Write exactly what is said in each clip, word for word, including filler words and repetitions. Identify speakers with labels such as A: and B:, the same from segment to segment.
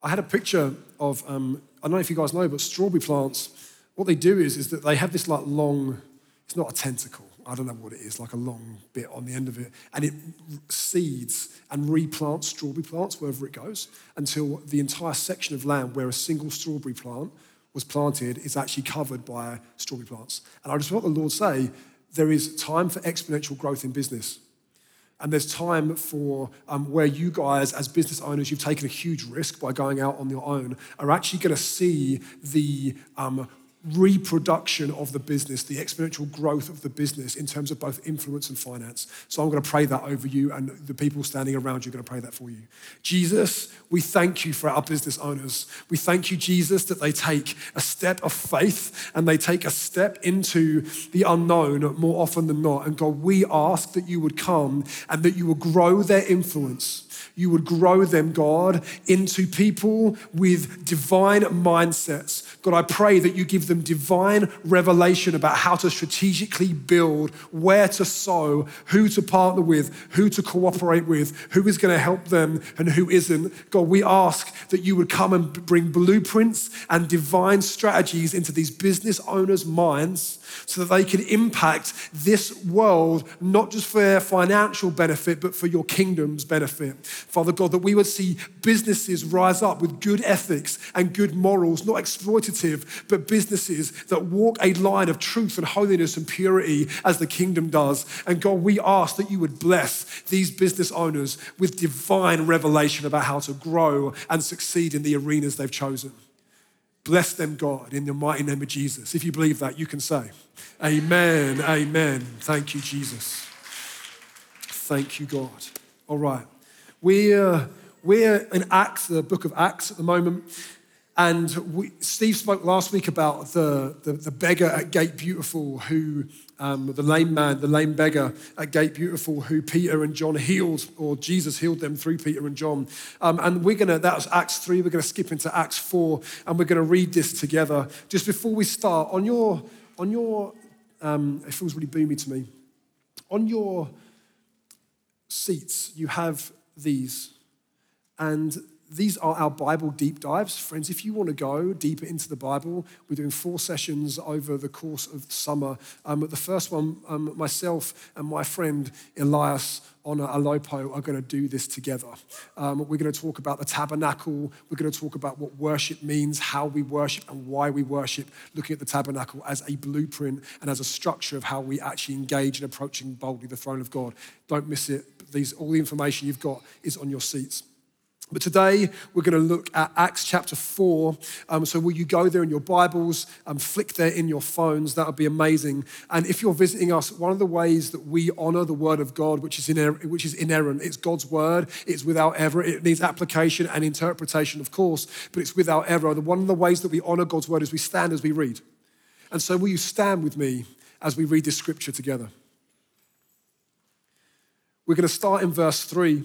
A: I had a picture of, um, I don't know if you guys know, but strawberry plants, what they do is, is that they have this like long, it's not a tentacle, I don't know what it is, like a long bit on the end of it, and it seeds and replants strawberry plants wherever it goes until the entire section of land where a single strawberry plant was planted is actually covered by strawberry plants. And I just want the Lord say, there is time for exponential growth in business. And there's time for um, where you guys, as business owners, you've taken a huge risk by going out on your own, are actually going to see the um, reproduction of the business, the exponential growth of the business in terms of both influence and finance. So I'm going to pray that over you, and the people standing around you are going to pray that for you. Jesus, we thank you for our business owners. We thank you, Jesus, that they take a step of faith and they take a step into the unknown more often than not. And God, we ask that you would come and that you would grow their influence. You would grow them, God, into people with divine mindsets. God, I pray that you give them divine revelation about how to strategically build, where to sow, who to partner with, who to cooperate with, who is going to help them and who isn't. God, we ask that you would come and bring blueprints and divine strategies into these business owners' minds so that they can impact this world, not just for their financial benefit, but for your kingdom's benefit. Father God, that we would see businesses rise up with good ethics and good morals, not exploitative, but businesses that walk a line of truth and holiness and purity as the kingdom does. And God, we ask that you would bless these business owners with divine revelation about how to grow and succeed in the arenas they've chosen. Bless them, God, in the mighty name of Jesus. If you believe that, you can say, amen, amen. Thank you, Jesus. Thank you, God. All right. We're, we're in Acts, the book of Acts at the moment. And we, Steve spoke last week about the, the, the beggar at Gate Beautiful who, um, the lame man, the lame beggar at Gate Beautiful who Peter and John healed, or Jesus healed them through Peter and John. Um, and we're gonna, that was Acts three, we're gonna skip into Acts four, and we're gonna read this together. Just before we start, on your, on your um, it feels really boomy to me, on your seats, you have these, and these are our Bible deep dives. Friends, if you want to go deeper into the Bible, we're doing four sessions over the course of the summer. Um, the first one, um, myself and my friend Elias Ona Alopo are going to do this together. Um, we're going to talk about the tabernacle. We're going to talk about what worship means, how we worship and why we worship, looking at the tabernacle as a blueprint and as a structure of how we actually engage in approaching boldly the throne of God. Don't miss it. These, all the information you've got is on your seats. But today, we're going to look at Acts chapter four. Um, so will you go there in your Bibles, um, flick there in your phones, that would be amazing. And if you're visiting us, one of the ways that we honor the word of God, which is, iner- which is inerrant, it's God's word, it's without error, it needs application and interpretation, of course, but it's without error. One of the ways that we honor God's word is we stand as we read. And so will you stand with me as we read this scripture together? We're going to start in verse three.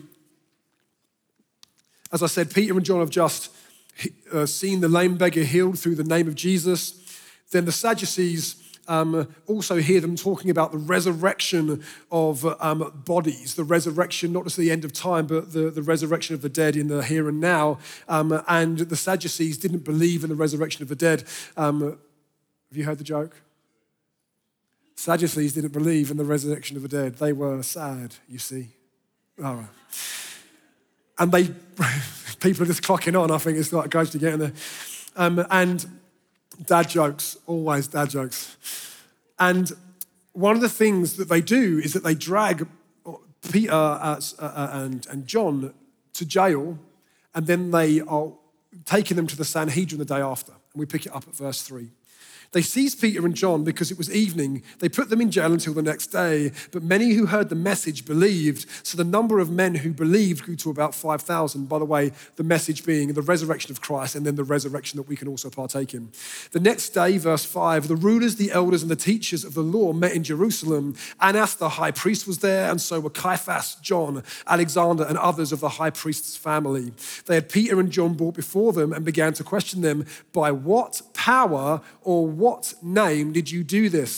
A: As I said, Peter and John have just uh, seen the lame beggar healed through the name of Jesus. Then the Sadducees um, also hear them talking about the resurrection of um, bodies, the resurrection, not just the end of time, but the, the resurrection of the dead in the here and now. Um, and the Sadducees didn't believe in the resurrection of the dead. Um, have you heard the joke? Sadducees didn't believe in the resurrection of the dead. They were sad, you see. All right. And they, people are just clocking on. I think it's like goes to get in there. Um, and dad jokes, always dad jokes. And one of the things that they do is that they drag Peter uh, uh, and, and John to jail, and then they are taking them to the Sanhedrin the day after. And we pick it up at verse three. They seized Peter and John because it was evening. They put them in jail until the next day, but many who heard the message believed. So the number of men who believed grew to about five thousand. By the way, the message being the resurrection of Christ and then the resurrection that we can also partake in. The next day, verse five, the rulers, the elders, and the teachers of the law met in Jerusalem. Annas, the high priest, was there, and so were Caiaphas, John, Alexander, and others of the high priest's family. They had Peter and John brought before them and began to question them, by what power or what name did you do this?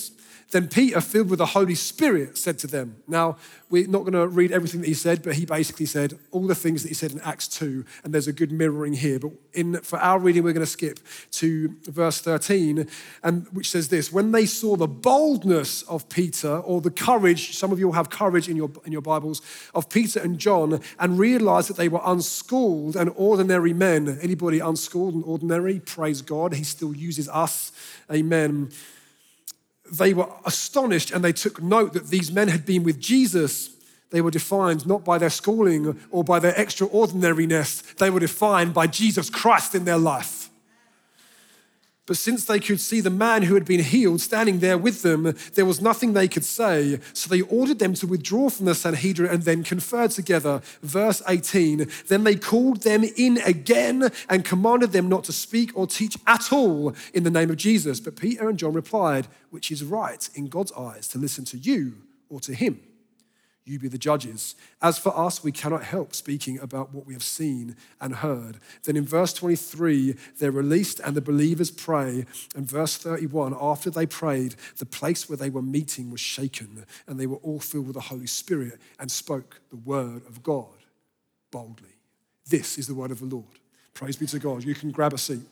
A: Then Peter, filled with the Holy Spirit, said to them. Now, we're not going to read everything that he said, but he basically said all the things that he said in Acts two, and there's a good mirroring here. But in for our reading, we're going to skip to verse thirteen, and which says this: when they saw the boldness of Peter, or the courage, some of you will have courage in your, in your Bibles, of Peter and John, and realized that they were unschooled and ordinary men. Anybody unschooled and ordinary? Praise God, he still uses us. Amen. They were astonished and they took note that these men had been with Jesus. They were defined not by their schooling or by their extraordinariness. They were defined by Jesus Christ in their life. But since they could see the man who had been healed standing there with them, there was nothing they could say. So they ordered them to withdraw from the Sanhedrin and then confer together. Verse eighteen, then they called them in again and commanded them not to speak or teach at all in the name of Jesus. But Peter and John replied, which is right in God's eyes, to listen to you or to him. You be the judges. As for us, we cannot help speaking about what we have seen and heard. Then in verse twenty-three, they're released and the believers pray. And verse thirty-one, after they prayed, the place where they were meeting was shaken, and they were all filled with the Holy Spirit and spoke the word of God boldly. This is the word of the Lord. Praise be to God. You can grab a seat.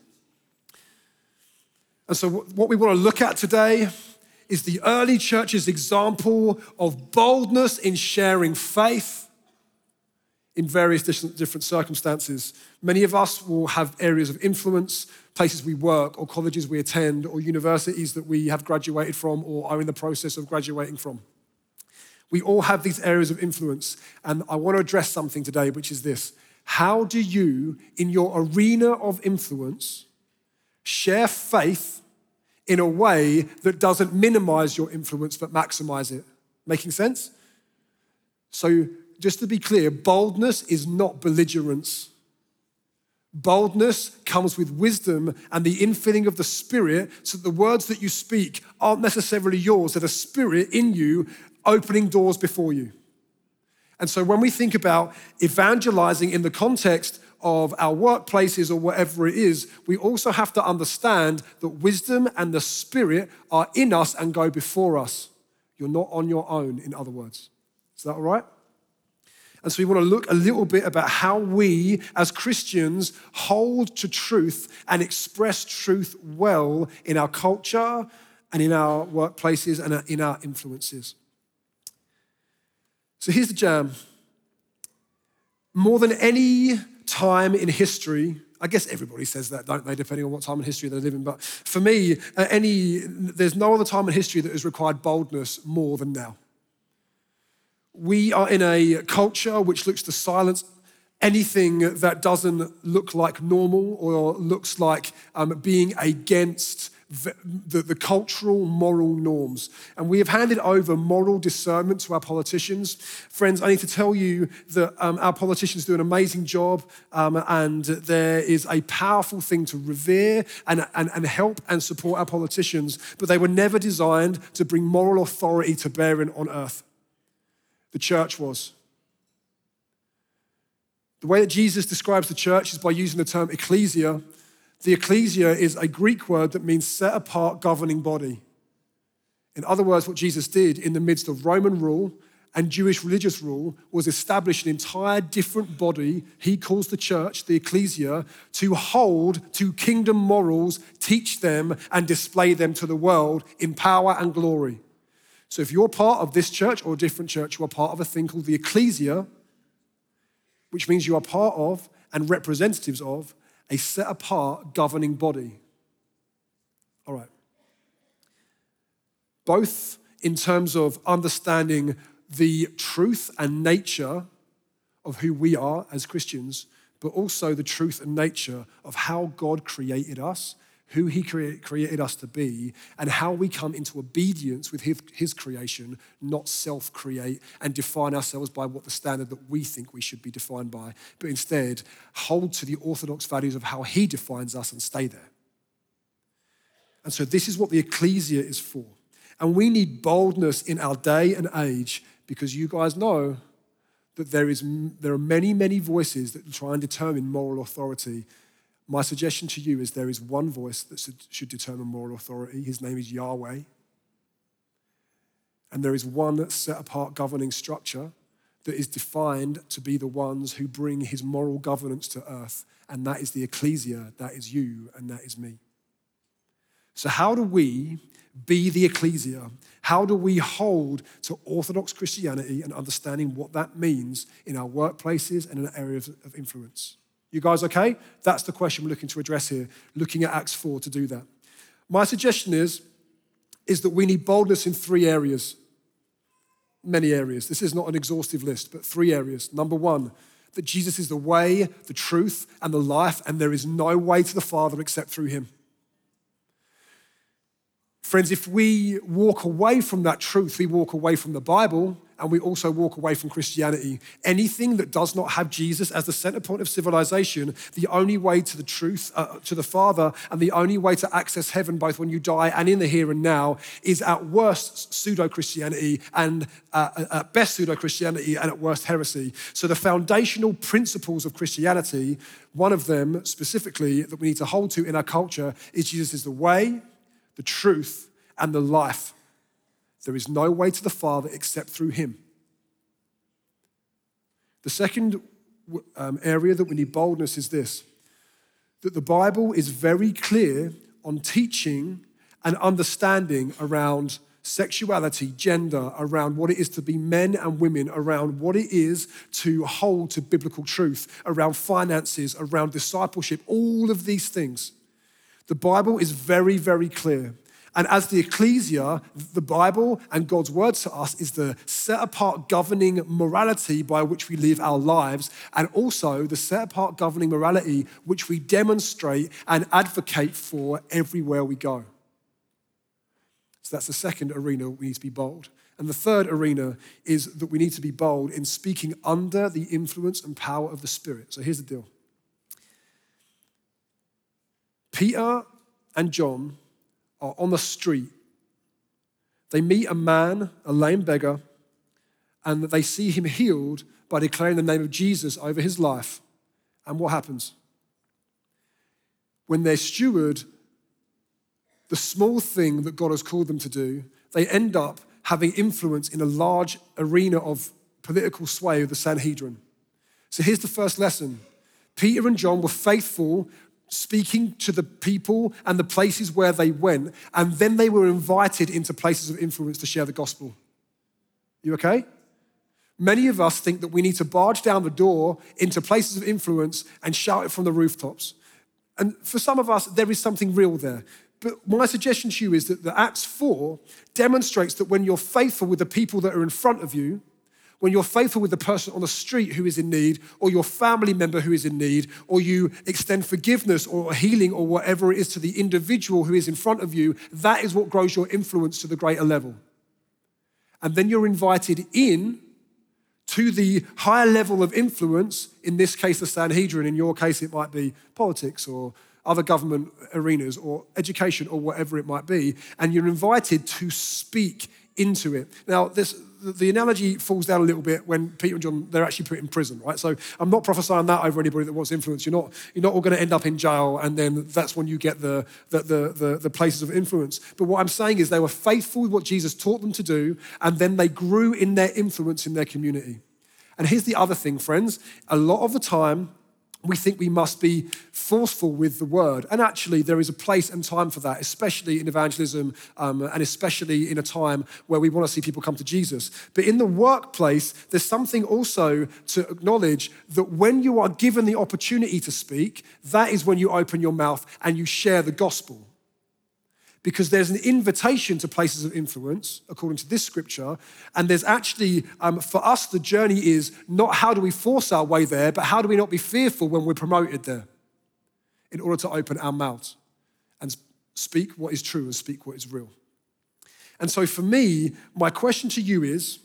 A: And so what we want to look at today is the early church's example of boldness in sharing faith in various different circumstances. Many of us will have areas of influence, places we work or colleges we attend or universities that we have graduated from or are in the process of graduating from. We all have these areas of influence, and I want to address something today, which is this. How do you, in your arena of influence, share faith in a way that doesn't minimize your influence but maximize it? Making sense? So just to be clear, boldness is not belligerence. Boldness comes with wisdom and the infilling of the Spirit, so that the words that you speak aren't necessarily yours, they're the Spirit in you opening doors before you. And so when we think about evangelizing in the context of our workplaces or whatever it is, we also have to understand that wisdom and the Spirit are in us and go before us. You're not on your own, in other words. Is that all right? And so we want to look a little bit about how we as Christians hold to truth and express truth well in our culture and in our workplaces and in our influences. So here's the jam. More than any time in history, I guess everybody says that, don't they, depending on what time in history they live in, but for me, uh, any there's no other time in history that has required boldness more than now. We are in a culture which looks to silence anything that doesn't look like normal or looks like um, being against the, the, the cultural, moral norms. And we have handed over moral discernment to our politicians. Friends, I need to tell you that um, our politicians do an amazing job, um, and there is a powerful thing to revere and, and, and help and support our politicians, but they were never designed to bring moral authority to bear in on earth. The church was. The way that Jesus describes the church is by using the term ecclesia. The ecclesia is a Greek word that means set apart governing body. In other words, what Jesus did in the midst of Roman rule and Jewish religious rule was establish an entire different body he calls the church, the ecclesia, to hold to kingdom morals, teach them and display them to the world in power and glory. So if you're part of this church or a different church, you are part of a thing called the ecclesia, which means you are part of and representatives of a set-apart governing body. All right. Both in terms of understanding the truth and nature of who we are as Christians, but also the truth and nature of how God created us, who he crea- created us to be, and how we come into obedience with his, his creation, not self-create and define ourselves by what the standard that we think we should be defined by, but instead hold to the orthodox values of how he defines us and stay there. And so this is what the ecclesia is for. And we need boldness in our day and age, because you guys know that there is there are many, many voices that try and determine moral authority. My suggestion to you is there is one voice that should determine moral authority. His name is Yahweh. And there is one set apart governing structure that is defined to be the ones who bring his moral governance to earth. And that is the ecclesia, that is you, and that is me. So how do we be the ecclesia? How do we hold to Orthodox Christianity and understanding what that means in our workplaces and in areas of influence? You guys okay? That's the question we're looking to address here, looking at Acts four to do that. My suggestion is, is that we need boldness in three areas. Many areas. This is not an exhaustive list, but three areas. Number one, that Jesus is the way, the truth, and the life, and there is no way to the Father except through him. Friends, if we walk away from that truth, we walk away from the Bible, and we also walk away from Christianity. Anything that does not have Jesus as the center point of civilization, the only way to the truth, uh, to the Father, and the only way to access heaven, both when you die and in the here and now, is at worst pseudo-Christianity and uh, at best pseudo-Christianity and at worst heresy. So the foundational principles of Christianity, one of them specifically that we need to hold to in our culture is Jesus is the way, the truth, and the life. There is no way to the Father except through him. The second um, area that we need boldness is this, that the Bible is very clear on teaching and understanding around sexuality, gender, around what it is to be men and women, around what it is to hold to biblical truth, around finances, around discipleship, all of these things. The Bible is very, very clear. And as the ecclesia, the Bible and God's word to us is the set-apart governing morality by which we live our lives, and also the set-apart governing morality which we demonstrate and advocate for everywhere we go. So that's the second arena we need to be bold. And the third arena is that we need to be bold in speaking under the influence and power of the Spirit. So here's the deal. Peter and John are on the street. They meet a man, a lame beggar, and they see him healed by declaring the name of Jesus over his life. And what happens? When they steward the small thing that God has called them to do, they end up having influence in a large arena of political sway of the Sanhedrin. So here's the first lesson. Peter and John were faithful, speaking to the people and the places where they went, and then they were invited into places of influence to share the gospel. You okay? Many of us think that we need to barge down the door into places of influence and shout it from the rooftops. And for some of us, there is something real there. But my suggestion to you is that the Acts four demonstrates that when you're faithful with the people that are in front of you, when you're faithful with the person on the street who is in need, or your family member who is in need, or you extend forgiveness or healing or whatever it is to the individual who is in front of you, that is what grows your influence to the greater level. And then you're invited in to the higher level of influence, in this case the Sanhedrin, in your case it might be politics or other government arenas or education or whatever it might be, and you're invited to speak into it. Now, this, the analogy falls down a little bit when Peter and John, they're actually put in prison, right? So I'm not prophesying that over anybody that wants influence. You're not, you're not all going to end up in jail, and then that's when you get the, the, the, the, the places of influence. But what I'm saying is they were faithful with what Jesus taught them to do, and then they grew in their influence in their community. And here's the other thing, friends. A lot of the time, we think we must be forceful with the word. And actually, there is a place and time for that, especially in evangelism um, and especially in a time where we want to see people come to Jesus. But in the workplace, there's something also to acknowledge that when you are given the opportunity to speak, that is when you open your mouth and you share the gospel. Because there's an invitation to places of influence, according to this scripture, and there's actually, um, for us, the journey is not how do we force our way there, but how do we not be fearful when we're promoted there in order to open our mouths and speak what is true and speak what is real. And so for me, my question to you is,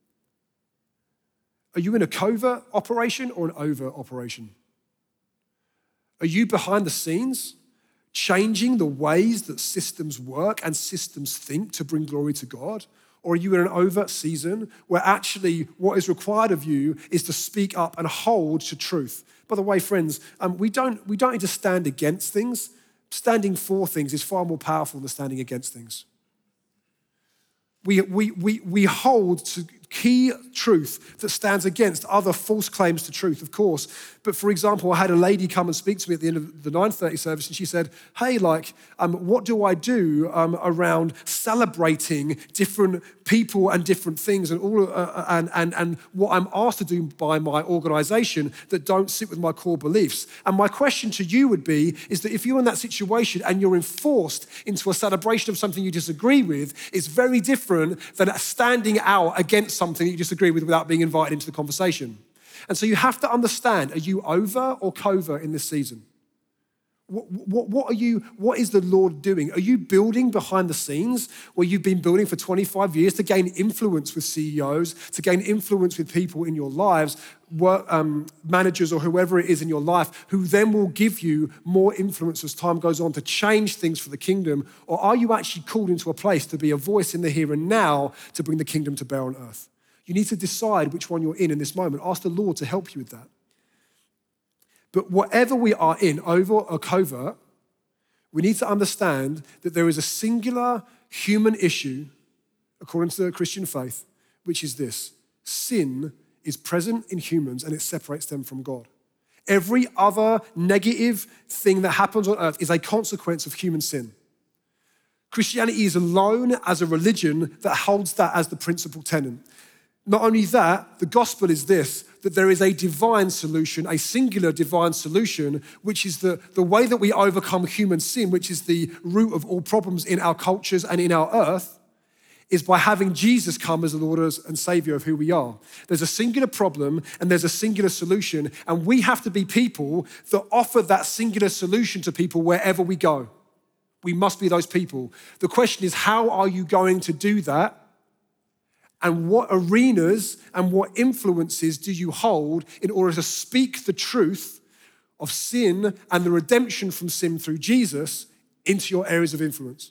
A: are you in a covert operation or an overt operation? Are you behind the scenes, changing the ways that systems work and systems think to bring glory to God? Or are you in an overt season where actually what is required of you is to speak up and hold to truth? By the way, friends, um, we don't we don't need to stand against things. Standing for things is far more powerful than standing against things. We, we, we, we hold to key truth that stands against other false claims to truth, of course. But for example, I had a lady come and speak to me at the end of the nine thirty service, and she said, hey, like, um, what do I do um, around celebrating different people and different things and all uh, and, and, and what I'm asked to do by my organization that don't sit with my core beliefs? And my question to you would be, is that if you're in that situation and you're enforced into a celebration of something you disagree with, it's very different than standing out against something that you disagree with without being invited into the conversation. And so you have to understand, are you over or covert in this season? What, what, what are you, what is the Lord doing? Are you building behind the scenes where you've been building for twenty-five years to gain influence with C E Os, to gain influence with people in your lives, work, um, managers or whoever it is in your life, who then will give you more influence as time goes on to change things for the kingdom? Or are you actually called into a place to be a voice in the here and now to bring the kingdom to bear on earth? You need to decide which one you're in in this moment. Ask the Lord to help you with that. But whatever we are in, over or covert, we need to understand that there is a singular human issue, according to the Christian faith, which is this: sin is present in humans and it separates them from God. Every other negative thing that happens on earth is a consequence of human sin. Christianity is alone as a religion that holds that as the principal tenet. Not only that, the gospel is this, that there is a divine solution, a singular divine solution, which is the, the way that we overcome human sin, which is the root of all problems in our cultures and in our earth, is by having Jesus come as the Lord and Savior of who we are. There's a singular problem and there's a singular solution, and we have to be people that offer that singular solution to people wherever we go. We must be those people. The question is, how are you going to do that? And what arenas and what influences do you hold in order to speak the truth of sin and the redemption from sin through Jesus into your areas of influence?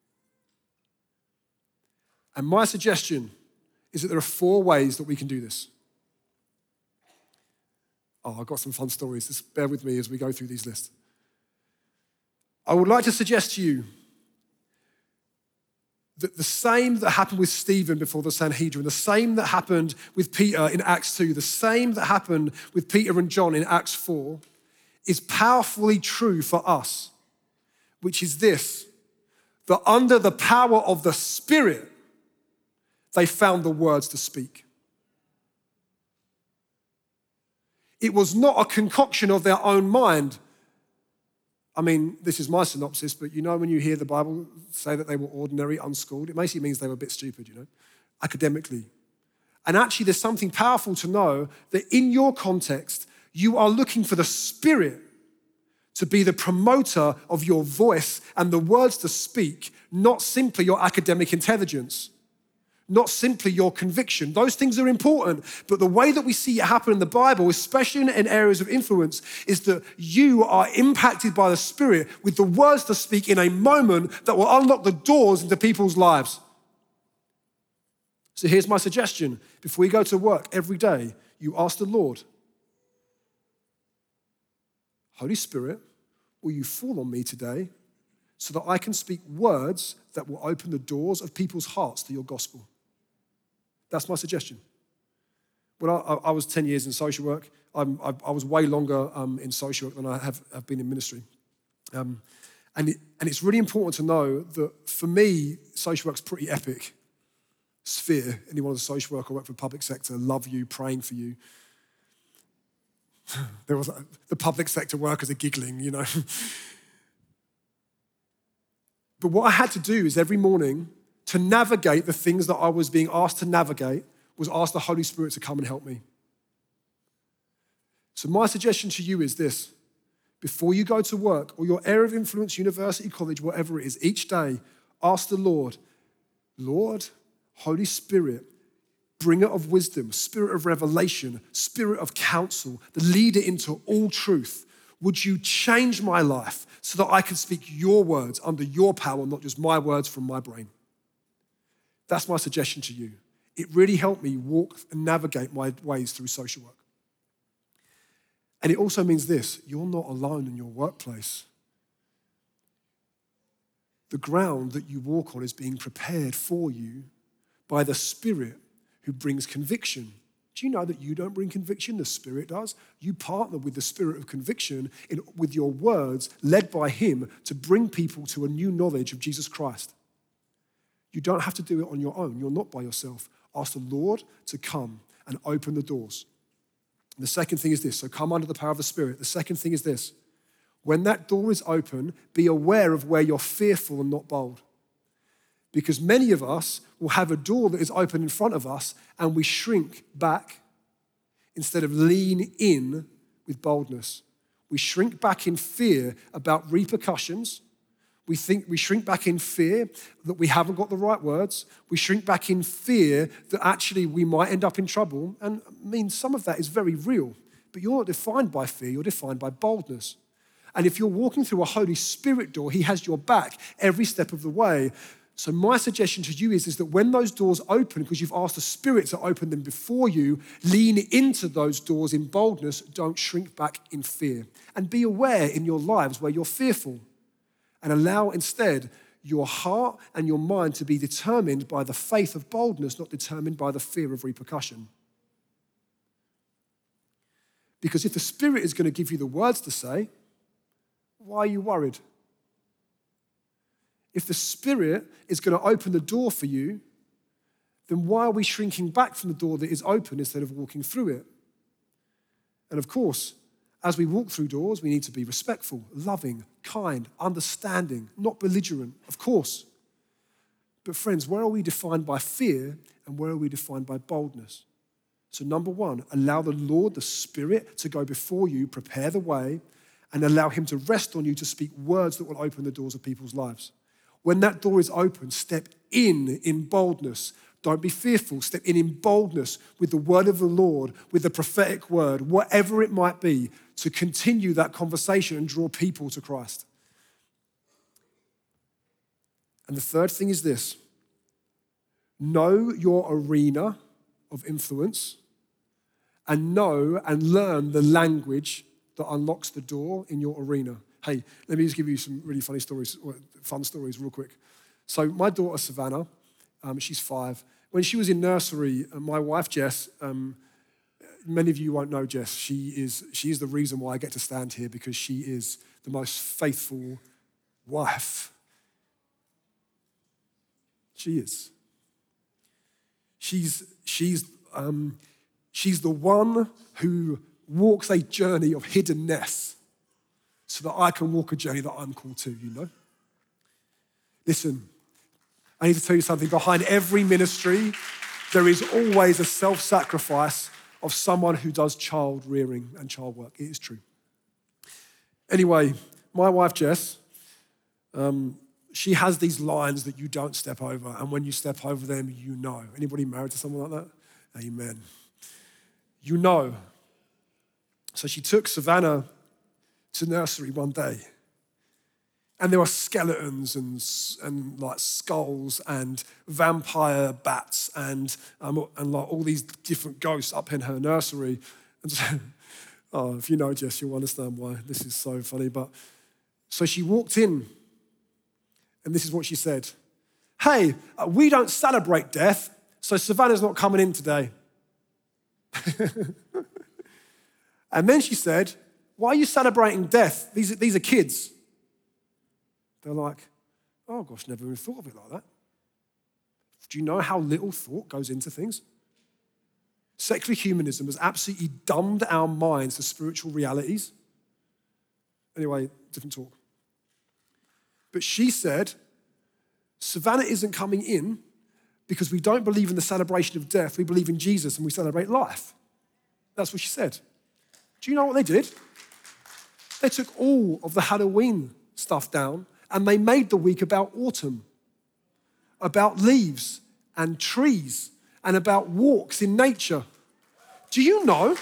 A: And my suggestion is that there are four ways that we can do this. Oh, I've got some fun stories. Just bear with me as we go through these lists. I would like to suggest to you that the same that happened with Stephen before the Sanhedrin, the same that happened with Peter in Acts two, the same that happened with Peter and John in Acts four, is powerfully true for us, which is this: that under the power of the Spirit, they found the words to speak. It was not a concoction of their own mind. I mean, this is my synopsis, but you know when you hear the Bible say that they were ordinary, unschooled, it basically means they were a bit stupid, you know, academically. And actually there's something powerful to know that in your context, you are looking for the Spirit to be the promoter of your voice and the words to speak, not simply your academic intelligence, not simply your conviction. Those things are important, but the way that we see it happen in the Bible, especially in areas of influence, is that you are impacted by the Spirit with the words to speak in a moment that will unlock the doors into people's lives. So here's my suggestion. Before you go to work every day, you ask the Lord, Holy Spirit, will you fall on me today so that I can speak words that will open the doors of people's hearts to your gospel? That's my suggestion. When I, I was ten years in social work, I'm, I, I was way longer um, in social work than I have, have been in ministry. Um, and, it, and it's really important to know that for me, social work's pretty epic sphere. Anyone who's a social worker, work for the public sector, love you, praying for you. There was the public sector workers are giggling, you know. But what I had to do is every morning, to navigate the things that I was being asked to navigate, was ask the Holy Spirit to come and help me. So my suggestion to you is this: before you go to work or your area of influence, university, college, whatever it is, each day, ask the Lord, Lord, Holy Spirit, bringer of wisdom, spirit of revelation, spirit of counsel, the leader into all truth, would you change my life so that I can speak your words under your power, not just my words from my brain? That's my suggestion to you. It really helped me walk and navigate my ways through social work. And it also means this: you're not alone in your workplace. The ground that you walk on is being prepared for you by the Spirit who brings conviction. Do you know that you don't bring conviction? The Spirit does. You partner with the Spirit of conviction in, with your words, led by him, to bring people to a new knowledge of Jesus Christ. You don't have to do it on your own. You're not by yourself. Ask the Lord to come and open the doors. And the second thing is this. So come under the power of the Spirit. The second thing is this. When that door is open, be aware of where you're fearful and not bold. Because many of us will have a door that is open in front of us and we shrink back instead of lean in with boldness. We shrink back in fear about repercussions. We think we shrink back in fear that we haven't got the right words. We shrink back in fear that actually we might end up in trouble. And I mean, some of that is very real, but you're not defined by fear, you're defined by boldness. And if you're walking through a Holy Spirit door, he has your back every step of the way. So my suggestion to you is, is that when those doors open, because you've asked the Spirit to open them before you, lean into those doors in boldness, don't shrink back in fear. And be aware in your lives where you're fearful. And allow instead your heart and your mind to be determined by the faith of boldness, not determined by the fear of repercussion. Because if the Spirit is going to give you the words to say, why are you worried? If the Spirit is going to open the door for you, then why are we shrinking back from the door that is open instead of walking through it? And of course, as we walk through doors, we need to be respectful, loving, kind, understanding, not belligerent, of course. But friends, where are we defined by fear and where are we defined by boldness? So number one, allow the Lord, the Spirit, to go before you, prepare the way, and allow him to rest on you to speak words that will open the doors of people's lives. When that door is open, step in in boldness. Don't be fearful. Step in in boldness with the word of the Lord, with the prophetic word, whatever it might be, to continue that conversation and draw people to Christ. And the third thing is this. Know your arena of influence and know and learn the language that unlocks the door in your arena. Hey, let me just give you some really funny stories, fun stories real quick. So my daughter, Savannah, um, she's five. When she was in nursery, uh, my wife, Jess, um, many of you won't know Jess. She is, she is the reason why I get to stand here because she is the most faithful wife. She is. She's, she's, um, she's the one who walks a journey of hiddenness so that I can walk a journey that I'm called to, you know? Listen, I need to tell you something. Behind every ministry, there is always a self-sacrifice of someone who does child rearing and child work. It is true. Anyway, my wife, Jess, um, she has these lines that you don't step over, and when you step over them, you know. Anybody married to someone like that? Amen. You know. So she took Savannah to nursery one day, and there were skeletons and, and like skulls and vampire bats and, um, and like all these different ghosts up in her nursery. And so, oh, if you know Jess, you'll understand why this is so funny. But so she walked in, and this is what she said. Hey, uh, we don't celebrate death, so Savannah's not coming in today. And then she said, why are you celebrating death? These are, these are kids. They're like, oh gosh, never even thought of it like that. Do you know how little thought goes into things? Secular humanism has absolutely dumbed our minds to spiritual realities. Anyway, different talk. But she said, Savannah isn't coming in because we don't believe in the celebration of death. We believe in Jesus and we celebrate life. That's what she said. Do you know what they did? They took all of the Halloween stuff down and they made the week about autumn, about leaves and trees and about walks in nature. Do you know?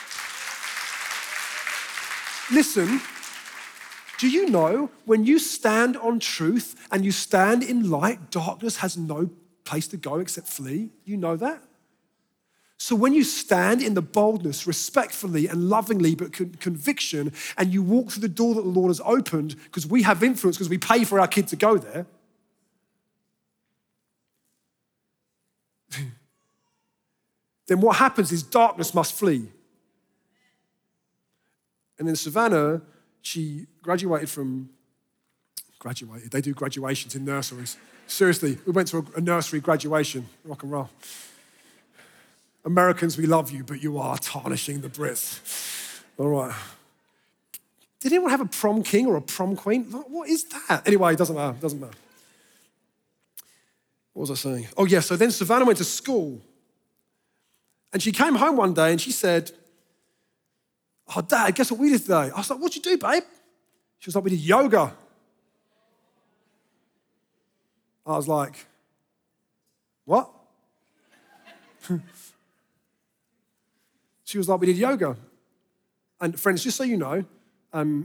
A: Listen, do you know when you stand on truth and you stand in light, darkness has no place to go except flee? You know that? So when you stand in the boldness, respectfully and lovingly, but con- conviction, and you walk through the door that the Lord has opened, because we have influence, because we pay for our kid to go there, then what happens is darkness must flee. And then Savannah, she graduated from, graduated, they do graduations in nurseries. Seriously, we went to a, a nursery graduation, rock and roll. Americans, we love you, but you are tarnishing the Brits. All right. Did anyone have a prom king or a prom queen? What is that? Anyway, it doesn't matter, doesn't matter. What was I saying? Oh yeah, so then Savannah went to school. And she came home one day and she said, oh, Dad, guess what we did today? I was like, what'd you do, babe? She was like, we did yoga. I was like, what? She was like, we did yoga. And friends, just so you know, um,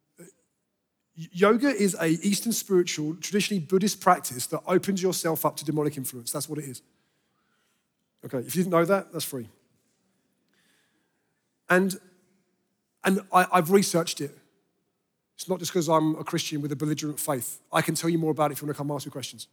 A: yoga is a Eastern spiritual, traditionally Buddhist practice that opens yourself up to demonic influence. That's what it is. Okay, if you didn't know that, that's free. And, and I, I've researched it. It's not just because I'm a Christian with a belligerent faith. I can tell you more about it if you want to come ask me questions.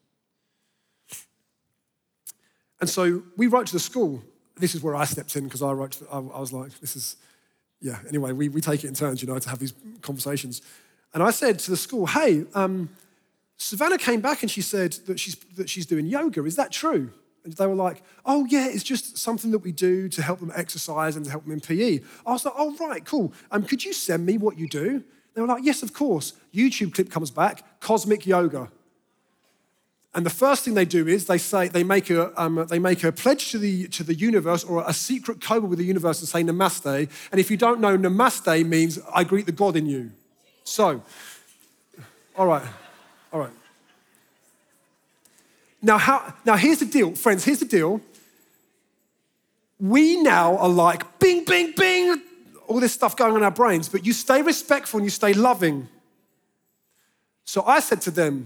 A: And so we wrote to the school. This is where I stepped in because I wrote. To the, I, I was like, this is, yeah. Anyway, we, we take it in turns, you know, to have these conversations. And I said to the school, hey, um, Savannah came back and she said that she's that she's doing yoga. Is that true? And they were like, oh yeah, it's just something that we do to help them exercise and to help them in P E. I was like, oh right, cool. Um, could you send me what you do? They were like, yes, of course. YouTube clip comes back, cosmic yoga. And the first thing they do is they say they make a um, they make a pledge to the to the universe or a secret code with the universe and say namaste. And if you don't know, namaste means I greet the God in you. So, all right, all right. Now, how? Now here's the deal, friends. Here's the deal. We now are like bing, bing, bing, all this stuff going on in our brains. But you stay respectful and you stay loving. So I said to them,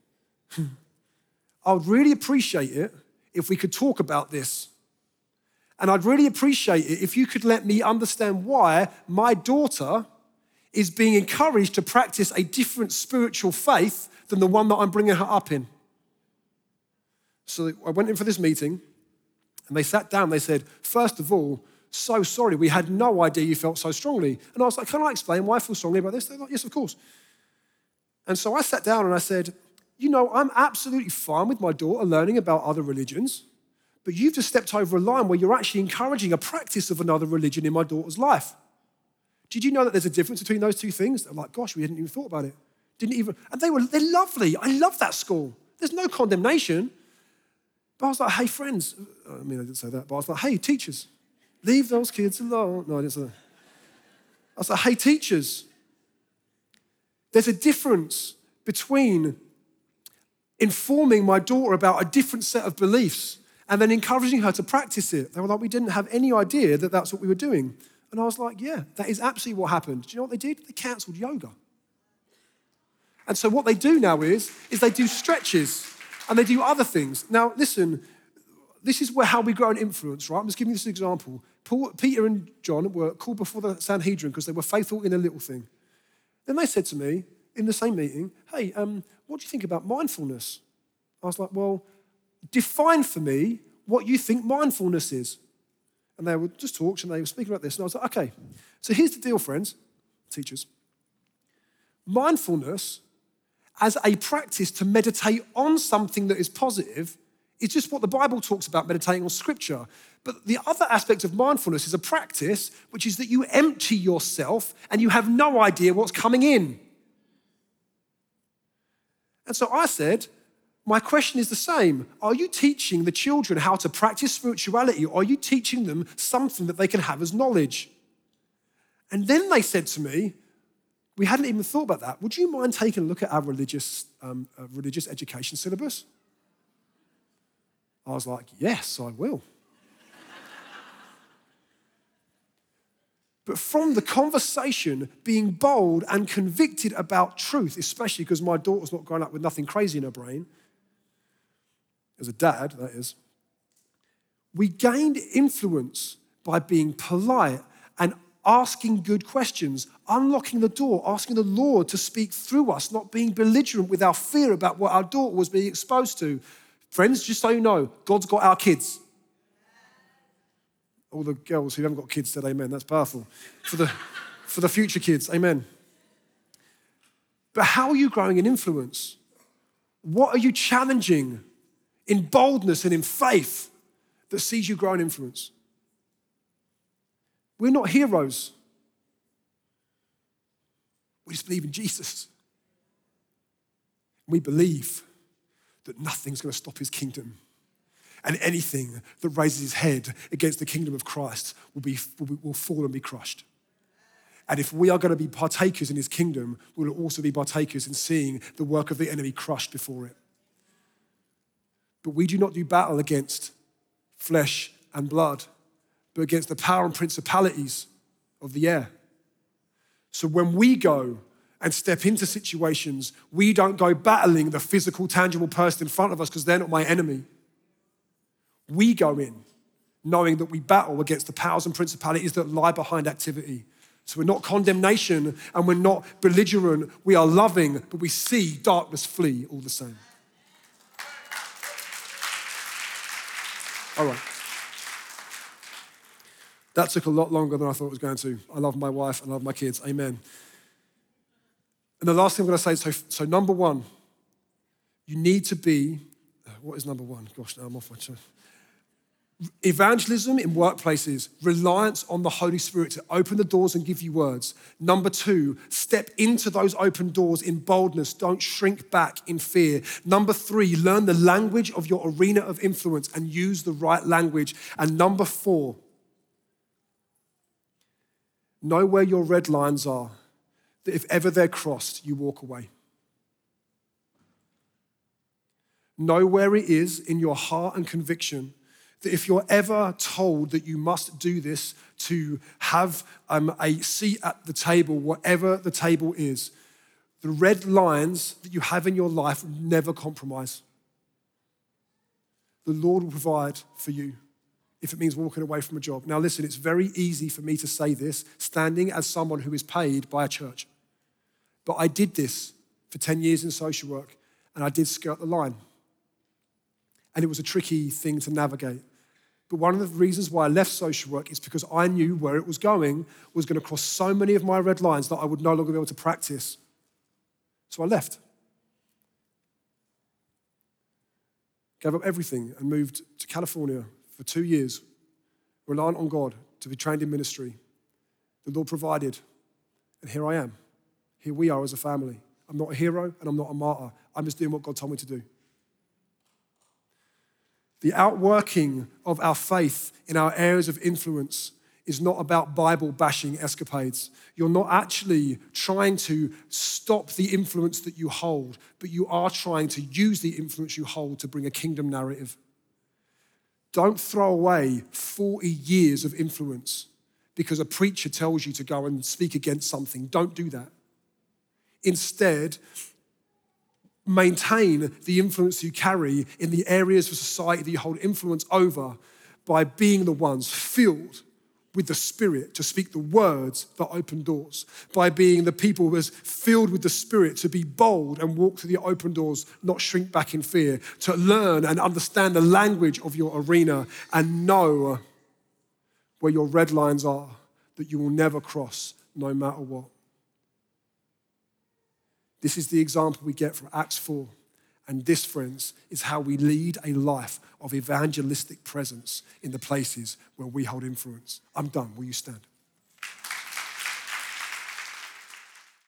A: I would really appreciate it if we could talk about this. And I'd really appreciate it if you could let me understand why my daughter is being encouraged to practice a different spiritual faith than the one that I'm bringing her up in. So I went in for this meeting and they sat down. They said, first of all, so sorry, we had no idea you felt so strongly. And I was like, can I explain why I feel strongly about this? They're like, yes, of course. And so I sat down and I said, you know, I'm absolutely fine with my daughter learning about other religions, but you've just stepped over a line where you're actually encouraging a practice of another religion in my daughter's life. Did you know that there's a difference between those two things? They're like, gosh, we hadn't even thought about it. Didn't even, and they were, they're lovely. I love that school. There's no condemnation. But I was like, hey, friends. I mean, I didn't say that, but I was like, hey, teachers, leave those kids alone. No, I didn't say that. I was like, hey, teachers, there's a difference between informing my daughter about a different set of beliefs and then encouraging her to practice it. They were like, we didn't have any idea that that's what we were doing. And I was like, yeah, that is absolutely what happened. Do you know what they did? They cancelled yoga. And so what they do now is, is they do stretches and they do other things. Now, listen, this is where how we grow in influence, right? I'm just giving you this example. Paul, Peter and John were called before the Sanhedrin because they were faithful in a little thing. Then they said to me in the same meeting, hey, um, what do you think about mindfulness? I was like, well, define for me what you think mindfulness is. And they would just talk and they were speaking about this. And I was like, okay, so here's the deal, friends, teachers. Mindfulness as a practice to meditate on something that is positive is just what the Bible talks about, meditating on scripture. But the other aspect of mindfulness is a practice, which is that you empty yourself and you have no idea what's coming in. And so I said, my question is the same. Are you teaching the children how to practice spirituality, or are you teaching them something that they can have as knowledge? And then they said to me, we hadn't even thought about that. Would you mind taking a look at our religious, um, uh, religious education syllabus? I was like, yes, I will. But from the conversation, being bold and convicted about truth, especially because my daughter's not growing up with nothing crazy in her brain, as a dad, that is, we gained influence by being polite and asking good questions, unlocking the door, asking the Lord to speak through us, not being belligerent with our fear about what our daughter was being exposed to. Friends, just so you know, God's got our kids. All the girls who haven't got kids said amen. That's powerful. For the, for the future kids, amen. But how are you growing in influence? What are you challenging in boldness and in faith that sees you grow in influence? We're not heroes. We just believe in Jesus. We believe that nothing's going to stop his kingdom. And anything that raises his head against the kingdom of Christ will, be, will, be, will fall and be crushed. And if we are going to be partakers in his kingdom, we will also be partakers in seeing the work of the enemy crushed before it. But we do not do battle against flesh and blood, but against the power and principalities of the air. So when we go and step into situations, we don't go battling the physical, tangible person in front of us because they're not my enemy. We go in knowing that we battle against the powers and principalities that lie behind activity. So we're not condemnation and we're not belligerent. We are loving, but we see darkness flee all the same. All right. That took a lot longer than I thought it was going to. I love my wife and I love my kids. Amen. And the last thing I'm going to say, so, so number one, you need to be, what is number one? Gosh, now I'm off my chair. Evangelism in workplaces, reliance on the Holy Spirit to open the doors and give you words. Number two, step into those open doors in boldness. Don't shrink back in fear. Number three, learn the language of your arena of influence and use the right language. And number four, know where your red lines are, that if ever they're crossed, you walk away. Know where it is in your heart and conviction that if you're ever told that you must do this to have um, a seat at the table, whatever the table is, the red lines that you have in your life will never compromise. The Lord will provide for you if it means walking away from a job. Now listen, it's very easy for me to say this, standing as someone who is paid by a church. But I did this for ten years in social work, and I did skirt the line. And it was a tricky thing to navigate. But one of the reasons why I left social work is because I knew where it was going was going to cross so many of my red lines that I would no longer be able to practice. So I left. Gave up everything and moved to California for two years, reliant on God to be trained in ministry. The Lord provided, and here I am. Here we are as a family. I'm not a hero and I'm not a martyr. I'm just doing what God told me to do. The outworking of our faith in our areas of influence is not about Bible bashing escapades. You're not actually trying to stop the influence that you hold, but you are trying to use the influence you hold to bring a kingdom narrative. Don't throw away forty years of influence because a preacher tells you to go and speak against something. Don't do that. Instead, maintain the influence you carry in the areas of society that you hold influence over by being the ones filled with the Spirit to speak the words that open doors, by being the people who is filled with the Spirit to be bold and walk through the open doors, not shrink back in fear, to learn and understand the language of your arena and know where your red lines are that you will never cross no matter what. This is the example we get from Acts four. And this, friends, is how we lead a life of evangelistic presence in the places where we hold influence. I'm done. Will you stand?